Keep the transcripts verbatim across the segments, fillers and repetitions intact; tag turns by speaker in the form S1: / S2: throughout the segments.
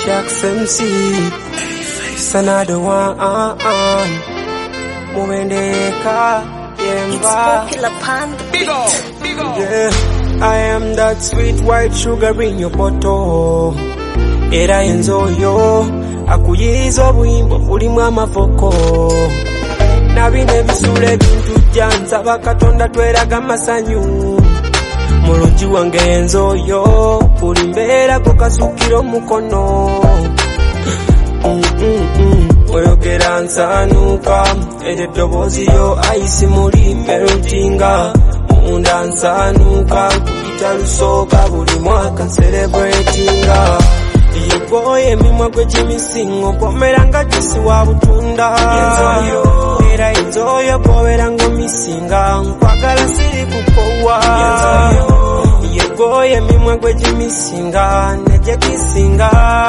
S1: Shacks M C, it's another one. Muendeka Yemba. Yeah, I am that sweet white sugar in your bottle. Era enzoyo akuyizo bwimbo bulimu amavoko. Nabine bisule bintu janza bakatonda tweraga masanyu. Mulungi wange enzoyo buli mbeera ko kasukiro mukono. Mm mm mm oyogera nsanuka eddoboozi yo ayisi muli meltinga munda nsanuka kuyita lusooka buli mwaka celebratinga yegoye emimwa gwe gimisingo komera nga gisi wa butunda era enzoyo gobera ngomisinga nkwagala siri kukowa yegoye emimwa gwe gimisinga neje kisinga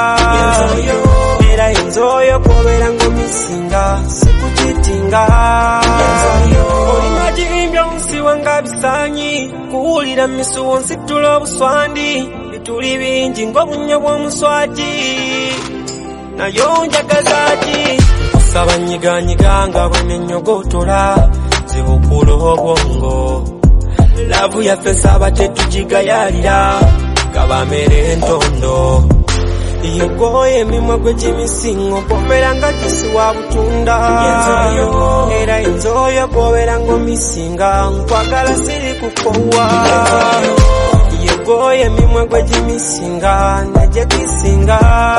S1: era enzoyo gobera ngomisinga sikukitinga olimajimbya nsi wanga bisanyi kuwulira misuwo nsitula obuswandi bituli bingi ng'obunnya bw'omuswati nayo njagazaaki kusaba nyiganyiga nga bwe nenyogotola zibukula obwongo lavu yaffe saba tetugigayalira gabamere entondo yegoye emimwa gwe gimisingo gomera nga gisi wa butunda era enzoyo gobera ngomisinga nkwagala siri kukowa yegoye emimwa gwe gimisinga neje kisinga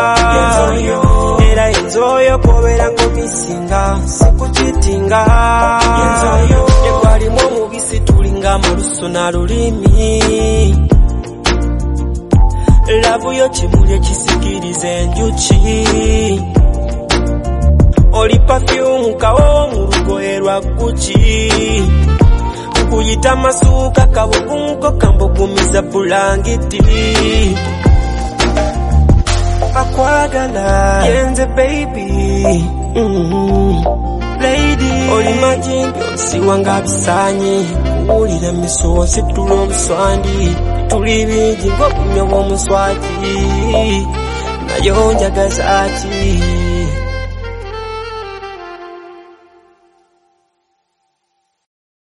S1: era enzoyo gobera ngomisinga sikukitinga yegwalimu omubisi tulinga amalusu na lulimi lavu yo kimuli ekisikiriza enjuki oli perfume kawo mu lugoye lwa Gucci kuyita masuuka kabugunko kambugumiza bulangiti akwagala yenze baby mm-hmm. Lady oli majimbi osiwanga bisanyi kuwulira misuwo situla obuswandi tuli bingi ng'obunnya bw'omuswati nayo njagazaaki